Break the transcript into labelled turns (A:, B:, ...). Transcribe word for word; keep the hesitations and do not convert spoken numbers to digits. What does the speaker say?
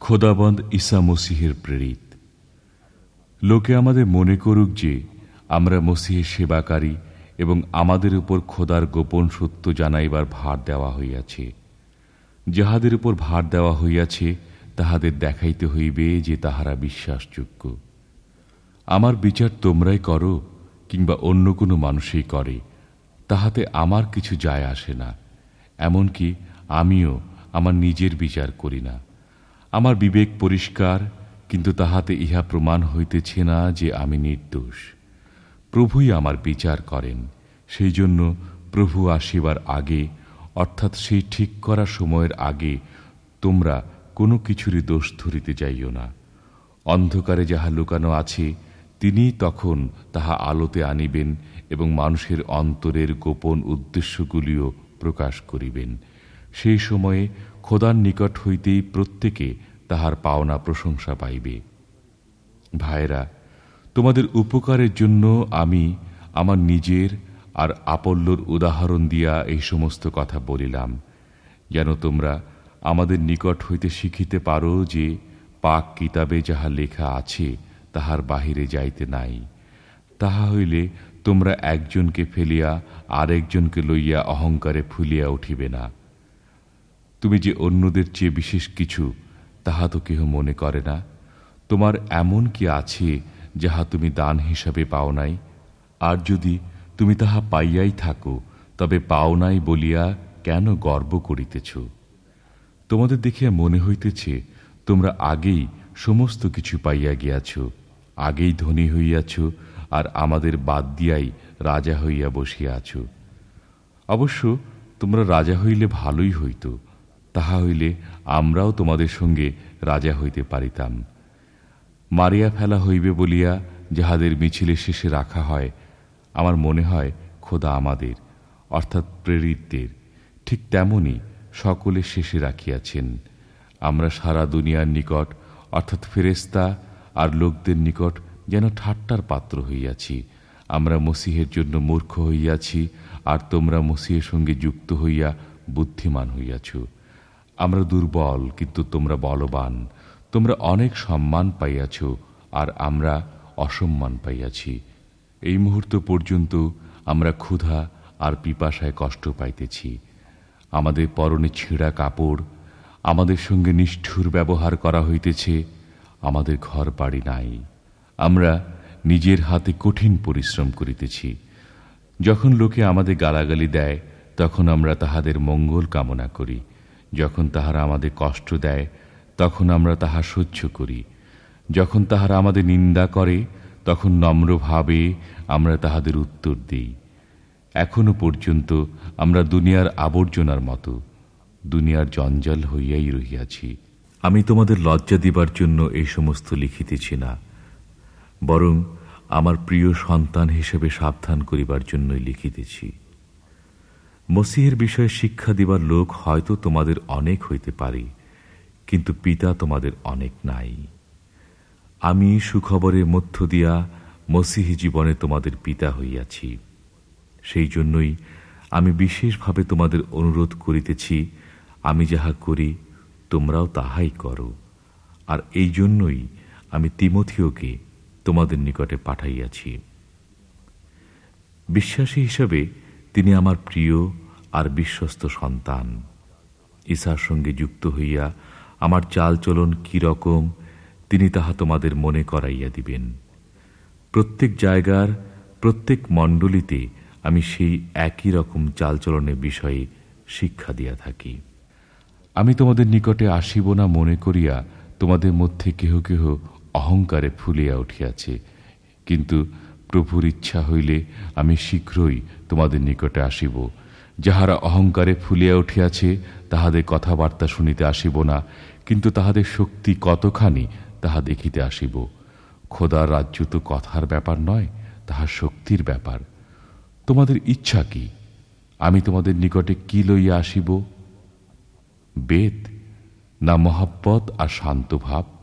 A: খোদাবন্দ ঈসা মসীহের প্রেরিত। লোকে আমাদের মনে করুক যে আমরা মসীহের সেবাকারী এবং আমাদের উপর খোদার গোপন সত্য জানাইবার ভার দেওয়া হইয়াছে। যাহাদের উপর ভার দেওয়া হইয়াছে তাহাদের দেখাইতে হইবে যে তাহারা বিশ্বাসযোগ্য। আমার বিচার তোমরাই করো কিংবা অন্য কোনো মানুষই করে, তাহাতে আমার কিছু যায় আসে না। এমনকি আমিও আমার নিজের বিচার করি না। আমার বিবেক পরিষ্কার, কিন্তু তাহাতে ইহা প্রমাণ হইতেছে না যে আমি নির্দোষ। প্রভুই আমার বিচার করেন। সেই জন্য প্রভু আসিবার আগে, অর্থাৎ সেই ঠিক করার সময়ের আগে তোমরা কোনো কিছুরই দোষ ধরিতে যাইও না। অন্ধকারে যাহা লুকানো আছে তিনি তখন তাহা আলোতে আনিবেন এবং মানুষের অন্তরের গোপন উদ্দেশ্যগুলিও প্রকাশ করিবেন। সেই সময়ে খোদার নিকট হইতেই প্রত্যেকে তাহার পাওনা প্রশংসা পাইবে। ভাইরা, তোমাদের উপকারের জন্য আমি আমার নিজের আর আপল্লোর উদাহরণ দিয়া এই সমস্ত কথা বলিলাম, যেন তোমরা আমাদের নিকট হইতে শিখিতে পারো যে পাক কিতাবে যাহা লেখা আছে তাহার বাহিরে যাইতে নাই। তাহা হইলে তোমরা একজনকে ফেলিয়া আরেকজনকে লইয়া অহংকারে ফুলিয়া উঠিবে না। তুমি যে অন্যদের চেয়ে বিশেষ কিছু, তাহা তো কেহ মনে করে না। তোমার এমন কি আছে যাহা তুমি দান হিসাবে পাও নাই? আর যদি তুমি তাহা পাইয়াই থাকো, তবে পাও নাই বলিয়া কেন গর্ব করিতেছ? তোমাদের দেখিয়া মনে হইতেছে তোমরা আগেই সমস্ত কিছু পাইয়া গিয়াছ, আগেই ধনী হইয়াছ, আর আমাদের বাদ দিয়াই রাজা হইয়া বসিয়া আছ। অবশ্য তোমরা রাজা হইলে ভালোই হইত, তাহা হইলে আমরাও তোমাদের সঙ্গে রাজা হইতে পারিতাম। মারিয়া ফেলা হইবে বলিয়া যাহাদের মিছিলে শেষে রাখা হয়, আমার মনে হয় খোদা আমাদের অর্থাৎ প্রেরিতদের ঠিক তেমনি সকলে শেষে রাখিয়াছেন। আমরা সারা দুনিয়ার নিকট অর্থাৎ ফেরেশতা আর লোকদের নিকট যেন ঠাট্টার পাত্র হইয়াছি। আমরা মসীহের জন্য মূর্খ হইয়াছি, আর তোমরা মসীহের সঙ্গে যুক্ত হইয়া বুদ্ধিমান হইয়াছ। আমরা দুর্বল, কিন্তু তোমরা বলবান। তোমরা অনেক সম্মান পাইয়াছ, আর আমরা অসম্মান পাইয়াছি। এই মুহূর্ত পর্যন্ত আমরা ক্ষুধা আর পিপাসায় কষ্ট পাইতেছি। আমাদের পরনে ছেঁড়া কাপড়, আমাদের সঙ্গে নিষ্ঠুর ব্যবহার করা হইতেছে। আমাদের ঘর বাড়ি নাই। আমরা নিজের হাতে কঠিন পরিশ্রম করিতেছি। যখন লোকে আমাদের গালাগালি দেয়, তখন আমরা তাহাদের মঙ্গল কামনা করি। যখন তাহারা আমাদের কষ্ট দেয়, তখন আমরা তাহা সহ্য করি। যখন তাহারা আমাদের নিন্দা করে, তখন নম্রভাবে আমরা তাহাদের উত্তর দিই। এখনো পর্যন্ত আমরা দুনিয়ার আবর্জনার মতো, দুনিয়ার জঞ্জাল হইয়াই রহিয়াছি। আমি তোমাদের লজ্জা দিবার জন্য এই সমস্ত লিখিতেছি না, বরং আমার প্রিয় সন্তান হিসেবে সাবধান করিবার জন্যই লিখিতেছি। মসীহের বিষয়ে শিক্ষা দিবার লোক হয়তো তোমাদের অনেক হইতে পারে, কিন্তু পিতা তোমাদের অনেক নাই। আমি সুখবরের মধ্য দিয়া মসীহি জীবনে তোমাদের পিতা হইয়াছি। সেই জন্যই আমি বিশেষভাবে তোমাদের অনুরোধ করিতেছি, আমি যাহা করি তোমরাও তাহাই করো। আর এই জন্যই আমি তিমথিওকে তোমাদের নিকটে পাঠাইয়াছি। বিশ্বাসী হিসাবে তিনি আমার প্রিয় আর বিশ্বস্ত সন্তান। ঈসার সঙ্গে যুক্ত হইয়া আমার চালচলন কি রকম তিনি তাহা তোমাদের মনে করাইয়া দিবেন। প্রত্যেক জায়গার প্রত্যেক মণ্ডলীতে আমি সেই একই রকম চালচলনের বিষয়ে শিক্ষা দিয়া থাকি। আমি তোমাদের নিকটে আসিব না মনে করিয়া তোমাদের মধ্যে কেহ কেহ অহংকারে ফুলিয়া উঠিয়াছে, কিন্তু প্রভুর ইচ্ছা হইলে আমি শীঘ্রই তোমাদের নিকটে আসিব। যাহারা অহংকারে ফুলিয়া উঠিয়াছে তাহাদের কথাবার্তা শুনিতে আসিব না, কিন্তু তাহাদের শক্তি কতখানি তাহা দেখিতে আসিব। খোদার রাজ্য তো কথার ব্যাপার নয়, তাহা শক্তির ব্যাপার। তোমাদের ইচ্ছা কি? আমি তোমাদের নিকটে কি লইয়া আসিব? বেদ, না মহব্বত আর শান্ত ভাব?